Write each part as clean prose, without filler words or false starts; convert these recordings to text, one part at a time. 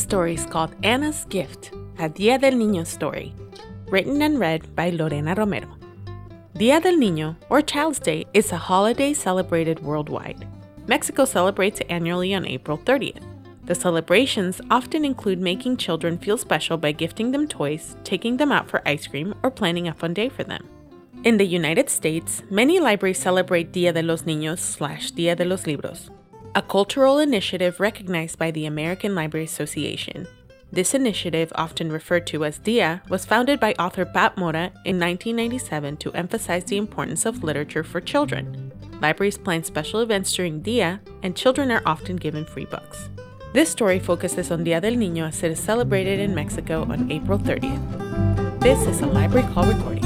story is called Anna's Gift, a Dia del Niño story, written and read by Lorena Romero. Dia del Niño, or Child's Day, is a holiday celebrated worldwide. Mexico celebrates annually on April 30th. The celebrations often include making children feel special by gifting them toys, taking them out for ice cream, or planning a fun day for them. In the United States, many libraries celebrate Dia de los Niños/Dia de los Libros, a cultural initiative recognized by the American Library Association. This initiative, often referred to as DIA, was founded by author Pat Mora in 1997 to emphasize the importance of literature for children. Libraries plan special events during DIA, and children are often given free books. This story focuses on Dia del Niño as it is celebrated in Mexico on April 30th. This is a Library Call recording.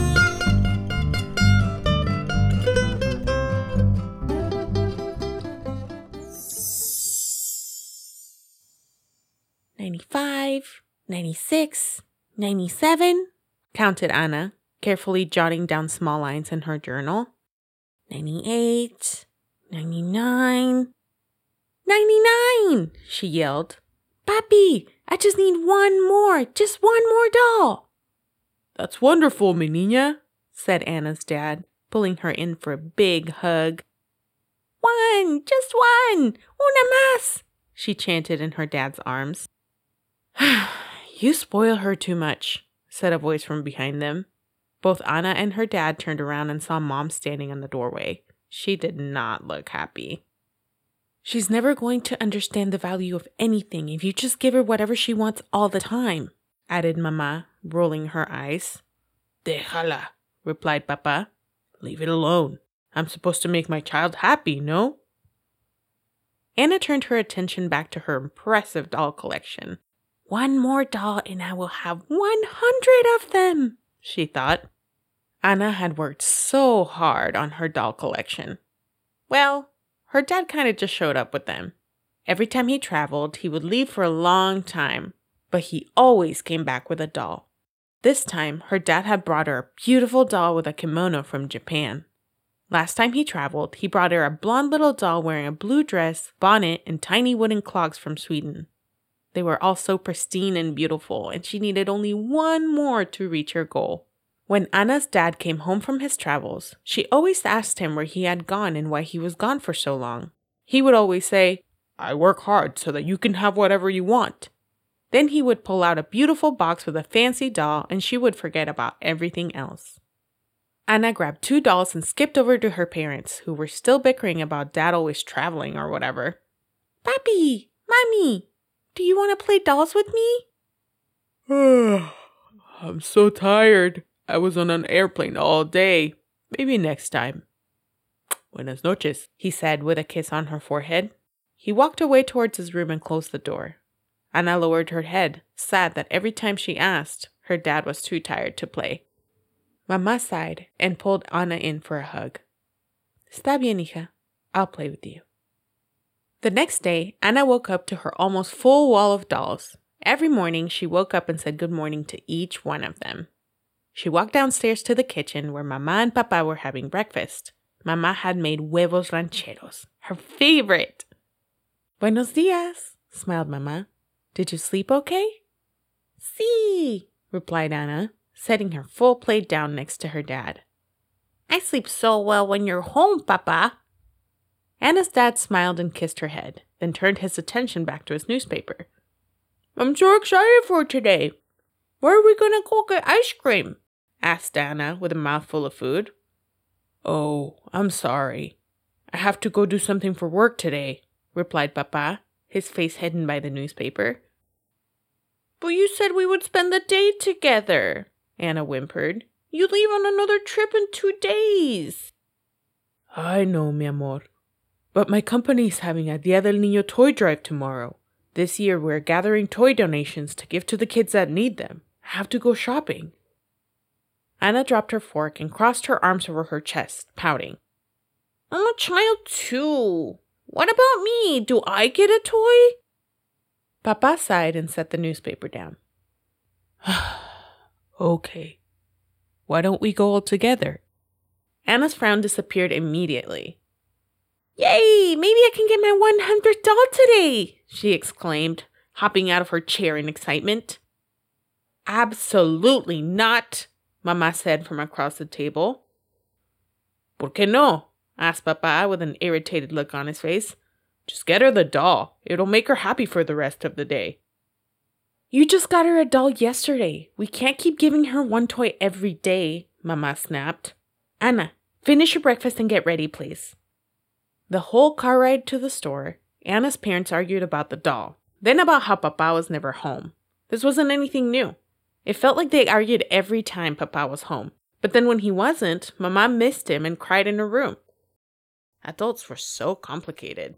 "95, 96, 97, counted Anna, carefully jotting down small lines in her journal. 98, 99, 99, she yelled. "Papi, I just need just one more doll." "That's wonderful, mi niña," said Anna's dad, pulling her in for a big hug. Just one, una más, she chanted in her dad's arms. "You spoil her too much," said a voice from behind them. Both Anna and her dad turned around and saw Mom standing in the doorway. She did not look happy. "She's never going to understand the value of anything if you just give her whatever she wants all the time," added Mama, rolling her eyes. "Déjala," replied Papa. "Leave it alone. I'm supposed to make my child happy, no?" Anna turned her attention back to her impressive doll collection. "One more doll and I will have 100 of them," she thought. Anna had worked so hard on her doll collection. Well, her dad kind of just showed up with them. Every time he traveled, he would leave for a long time, but he always came back with a doll. This time, her dad had brought her a beautiful doll with a kimono from Japan. Last time he traveled, he brought her a blonde little doll wearing a blue dress, bonnet, and tiny wooden clogs from Sweden. They were all so pristine and beautiful, and she needed only one more to reach her goal. When Anna's dad came home from his travels, she always asked him where he had gone and why he was gone for so long. He would always say, "I work hard so that you can have whatever you want." Then he would pull out a beautiful box with a fancy doll, and she would forget about everything else. Anna grabbed 2 dolls and skipped over to her parents, who were still bickering about Dad always traveling or whatever. "Papi, Mommy, do you want to play dolls with me?" "I'm so tired. I was on an airplane all day. Maybe next time." "Buenas noches," he said with a kiss on her forehead. He walked away towards his room and closed the door. Anna lowered her head, sad that every time she asked, her dad was too tired to play. Mama sighed and pulled Anna in for a hug. "Está bien, hija. I'll play with you." The next day, Anna woke up to her almost full wall of dolls. Every morning, she woke up and said good morning to each one of them. She walked downstairs to the kitchen where Mama and Papa were having breakfast. Mama had made huevos rancheros, her favorite. "Buenos dias," smiled Mama. "Did you sleep okay?" "Sí," replied Anna, setting her full plate down next to her dad. "I sleep so well when you're home, Papa." Anna's dad smiled and kissed her head, then turned his attention back to his newspaper. "I'm so excited for today. Where are we going to go get ice cream?" asked Anna with a mouthful of food. "Oh, I'm sorry. I have to go do something for work today," replied Papa, his face hidden by the newspaper. "But you said we would spend the day together," Anna whimpered. "You leave on another trip in 2 days. "I know, mi amor. But my company's having a Dia del Niño toy drive tomorrow. This year we're gathering toy donations to give to the kids that need them. I have to go shopping." Anna dropped her fork and crossed her arms over her chest, pouting. "I'm a child too. What about me? Do I get a toy?" Papa sighed and set the newspaper down. "Okay. Why don't we go all together?" Anna's frown disappeared immediately. "Yay! Maybe I can get my 100th doll today!" she exclaimed, hopping out of her chair in excitement. Absolutely not, Mama said from across the table. ¿Por qué no? Asked Papa with an irritated look on his face. Just get her the doll. It'll make her happy for the rest of the day. You just got her a doll yesterday. We can't keep giving her one toy every day, Mama snapped. Ana, finish your breakfast and get ready, please. The whole car ride to the store, Anna's parents argued about the doll, then about how Papa was never home. This wasn't anything new. It felt like they argued every time Papa was home. But then when he wasn't, Mama missed him and cried in her room. Adults were so complicated.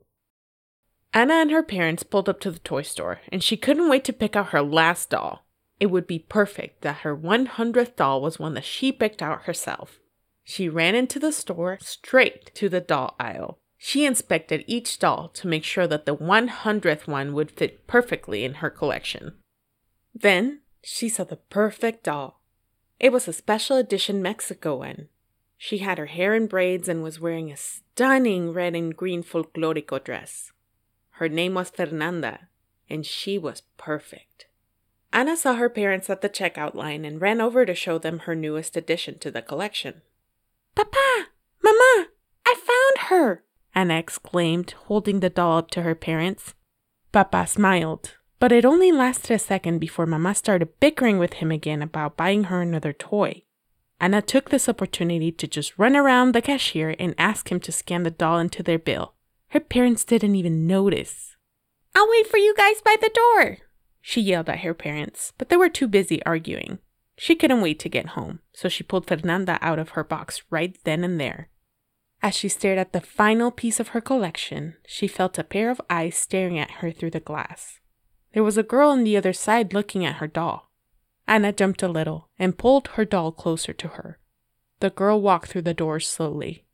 Ana and her parents pulled up to the toy store, and she couldn't wait to pick out her last doll. It would be perfect that her 100th doll was one that she picked out herself. She ran into the store straight to the doll aisle. She inspected each doll to make sure that the 100th one would fit perfectly in her collection. Then, she saw the perfect doll. It was a special edition Mexico one. She had her hair in braids and was wearing a stunning red and green folklorico dress. Her name was Fernanda, and she was perfect. Ana saw her parents at the checkout line and ran over to show them her newest addition to the collection. Papa! Mama! I found her! Ana exclaimed, holding the doll up to her parents. Papa smiled, but it only lasted a second before Mama started bickering with him again about buying her another toy. Ana took this opportunity to just run around the cashier and ask him to scan the doll into their bill. Her parents didn't even notice. I'll wait for you guys by the door, she yelled at her parents, but they were too busy arguing. She couldn't wait to get home, so she pulled Fernanda out of her box right then and there. As she stared at the final piece of her collection, she felt a pair of eyes staring at her through the glass. There was a girl on the other side looking at her doll. Ana jumped a little and pulled her doll closer to her. The girl walked through the door slowly.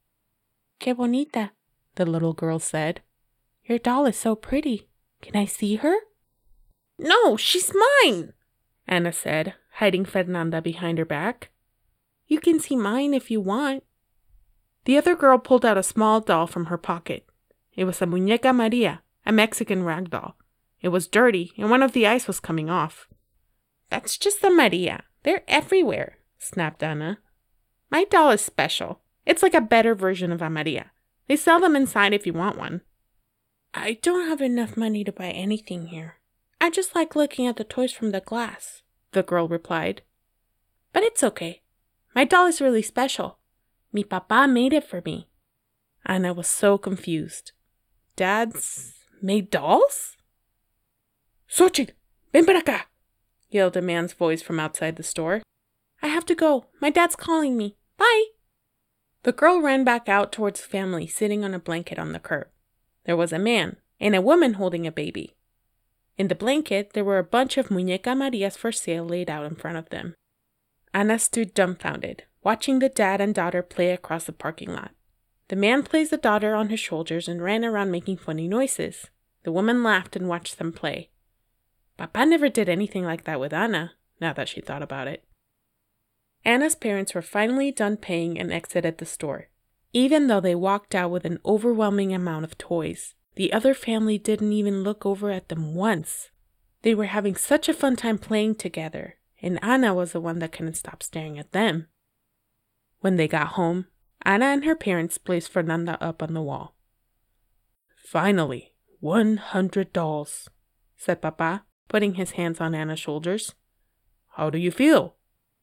"Qué bonita," the little girl said. "Your doll is so pretty. Can I see her?" "No, she's mine," Ana said, hiding Fernanda behind her back. "You can see mine if you want." The other girl pulled out a small doll from her pocket. It was a Muñeca Maria, a Mexican rag doll. It was dirty, and one of the eyes was coming off. "That's just a Maria. They're everywhere," snapped Ana. "My doll is special. It's like a better version of a Maria. They sell them inside if you want one." "I don't have enough money to buy anything here. I just like looking at the toys from the glass," the girl replied. "But it's okay. My doll is really special. Mi papá made it for me." Ana was so confused. Dads made dolls? "Xochitl, ven para acá," yelled a man's voice from outside the store. "I have to go. My dad's calling me. Bye." The girl ran back out towards the family sitting on a blanket on the curb. There was a man and a woman holding a baby. In the blanket, there were a bunch of Muñeca Marias for sale laid out in front of them. Ana stood dumbfounded, watching the dad and daughter play across the parking lot. The man placed the daughter on his shoulders and ran around making funny noises. The woman laughed and watched them play. Papa never did anything like that with Ana, now that she thought about it. Ana's parents were finally done paying and exited the store. Even though they walked out with an overwhelming amount of toys, the other family didn't even look over at them once. They were having such a fun time playing together, and Ana was the one that couldn't stop staring at them. When they got home, Ana and her parents placed Fernanda up on the wall. "Finally, 100 dolls, said Papa, putting his hands on Ana's shoulders. "How do you feel?"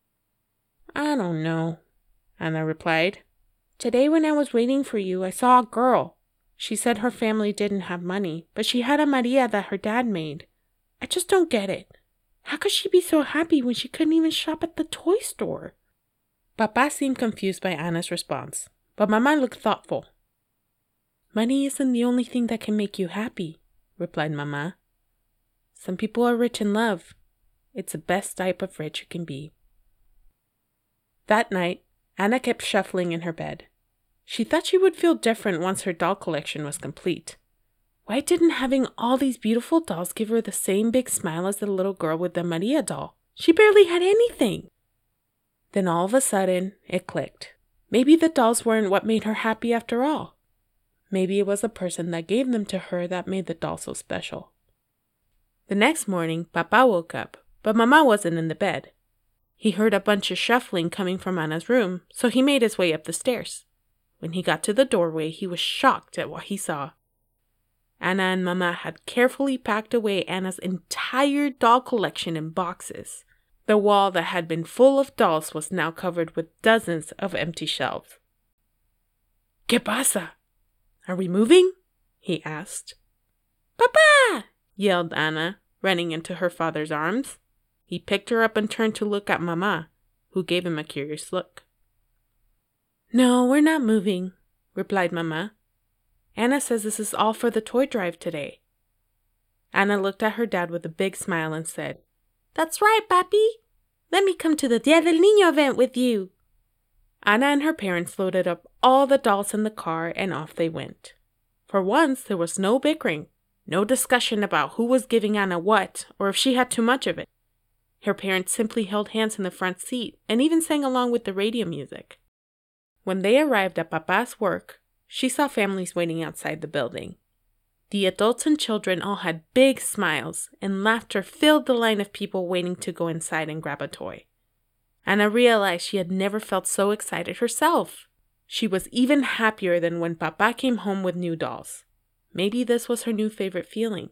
"I don't know," Ana replied. "Today when I was waiting for you, I saw a girl. She said her family didn't have money, but she had a Maria that her dad made. I just don't get it. How could she be so happy when she couldn't even shop at the toy store?" Papa seemed confused by Ana's response, but Mama looked thoughtful. "Money isn't the only thing that can make you happy," replied Mama. "Some people are rich in love. It's the best type of rich you can be." That night, Ana kept shuffling in her bed. She thought she would feel different once her doll collection was complete. Why didn't having all these beautiful dolls give her the same big smile as the little girl with the Maria doll? She barely had anything. Then all of a sudden, it clicked. Maybe the dolls weren't what made her happy after all. Maybe it was the person that gave them to her that made the doll so special. The next morning, Papa woke up, but Mama wasn't in the bed. He heard a bunch of shuffling coming from Anna's room, so he made his way up the stairs. When he got to the doorway, he was shocked at what he saw. Anna and Mama had carefully packed away Anna's entire doll collection in boxes. The wall that had been full of dolls was now covered with dozens of empty shelves. ¿Qué pasa? Are we moving? He asked. Papa! Yelled Anna, running into her father's arms. He picked her up and turned to look at Mama, who gave him a curious look. No, we're not moving, replied Mama. Anna says this is all for the toy drive today. Anna looked at her dad with a big smile and said, That's right, Papi. Let me come to the Dia del Niño event with you. Anna and her parents loaded up all the dolls in the car and off they went. For once, there was no bickering, no discussion about who was giving Anna what or if she had too much of it. Her parents simply held hands in the front seat and even sang along with the radio music. When they arrived at Papa's work, she saw families waiting outside the building. The adults and children all had big smiles, and laughter filled the line of people waiting to go inside and grab a toy. Anna realized she had never felt so excited herself. She was even happier than when Papa came home with new dolls. Maybe this was her new favorite feeling.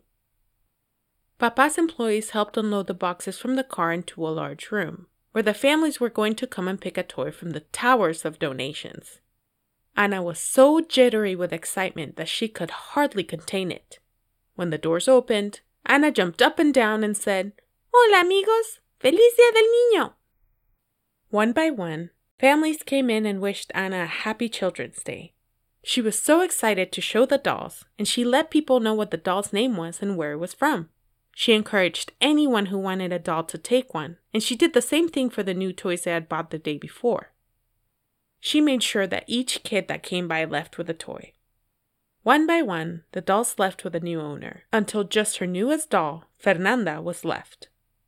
Papa's employees helped unload the boxes from the car into a large room, where the families were going to come and pick a toy from the towers of donations. Anna was so jittery with excitement that she could hardly contain it. When the doors opened, Anna jumped up and down and said, Hola amigos, feliz Dia del Niño! One by one, families came in and wished Anna a happy Children's Day. She was so excited to show the dolls, and she let people know what the doll's name was and where it was from. She encouraged anyone who wanted a doll to take one, and she did the same thing for the new toys they had bought the day before. She made sure that each kid that came by left with a toy. One by one, the dolls left with a new owner, until just her newest doll, Fernanda, was left.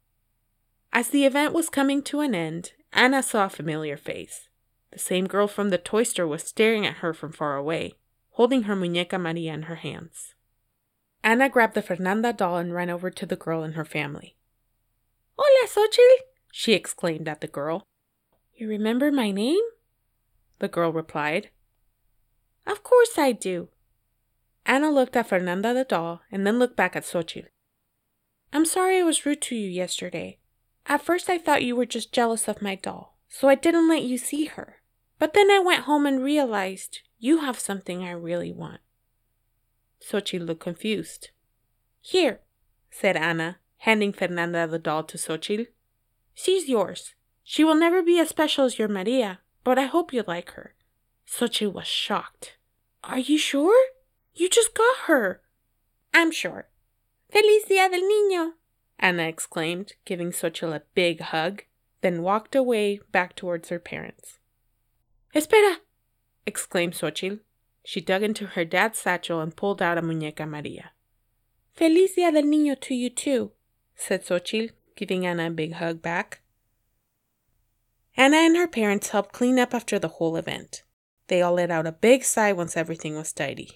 As the event was coming to an end, Anna saw a familiar face. The same girl from the toy store was staring at her from far away, holding her Muñeca María in her hands. Anna grabbed the Fernanda doll and ran over to the girl and her family. Hola, Xochitl, she exclaimed at the girl. You remember my name? The girl replied. Of course I do. Anna looked at Fernanda the doll and then looked back at Xochitl. I'm sorry I was rude to you yesterday. At first I thought you were just jealous of my doll, so I didn't let you see her. But then I went home and realized you have something I really want. Xochitl looked confused. Here, said Anna, handing Fernanda the doll to Xochitl. She's yours. She will never be as special as your Maria, but I hope you like her. Xochitl was shocked. Are you sure? You just got her. I'm sure. Feliz Dia del Niño, Anna exclaimed, giving Xochitl a big hug, then walked away back towards her parents. Espera, exclaimed Xochitl. She dug into her dad's satchel and pulled out a Muñeca María. Feliz Dia del Niño to you too, said Xochitl, giving Anna a big hug back. Anna and her parents helped clean up after the whole event. They all let out a big sigh once everything was tidy.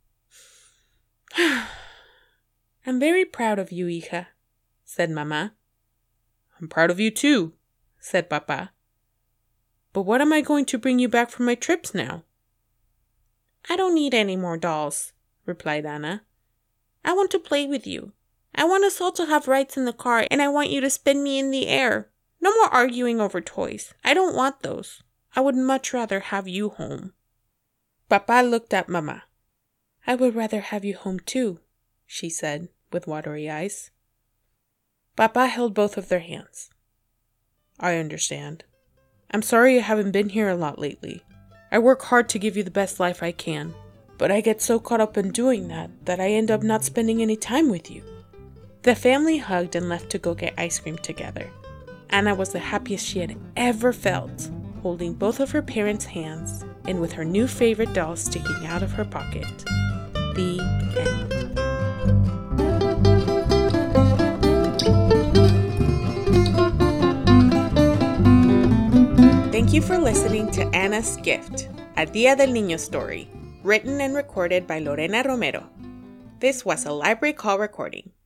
I'm very proud of you, hija, said Mama. I'm proud of you too, said Papa. But what am I going to bring you back from my trips now? I don't need any more dolls, replied Anna. I want to play with you. I want us all to have rides in the car, and I want you to spin me in the air. No more arguing over toys. I don't want those. I would much rather have you home. Papa looked at Mama. I would rather have you home too, she said, with watery eyes. Papa held both of their hands. I understand. I'm sorry you haven't been here a lot lately. I work hard to give you the best life I can, but I get so caught up in doing that I end up not spending any time with you. The family hugged and left to go get ice cream together. Anna was the happiest she had ever felt, holding both of her parents' hands and with her new favorite doll sticking out of her pocket. The end. Thank you for listening to Anna's Gift, a Dia del Niño story, written and recorded by Lorena Romero. This was a Library Call recording.